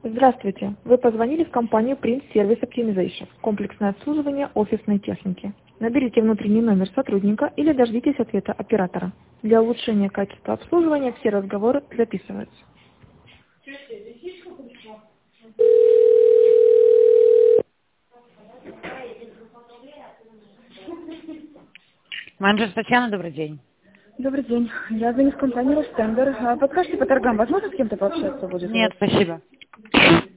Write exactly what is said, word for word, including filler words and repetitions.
Здравствуйте. Вы позвонили в компанию Print Service Optimization. Комплексное обслуживание офисной техники. Наберите внутренний номер сотрудника или дождитесь ответа оператора. Для улучшения качества обслуживания все разговоры записываются. Менеджер Татьяна, добрый день. Добрый день. Я звоню в компанию Ростендер. Подскажите по торгам, возможно с кем-то пообщаться будет у Нет, вас? спасибо.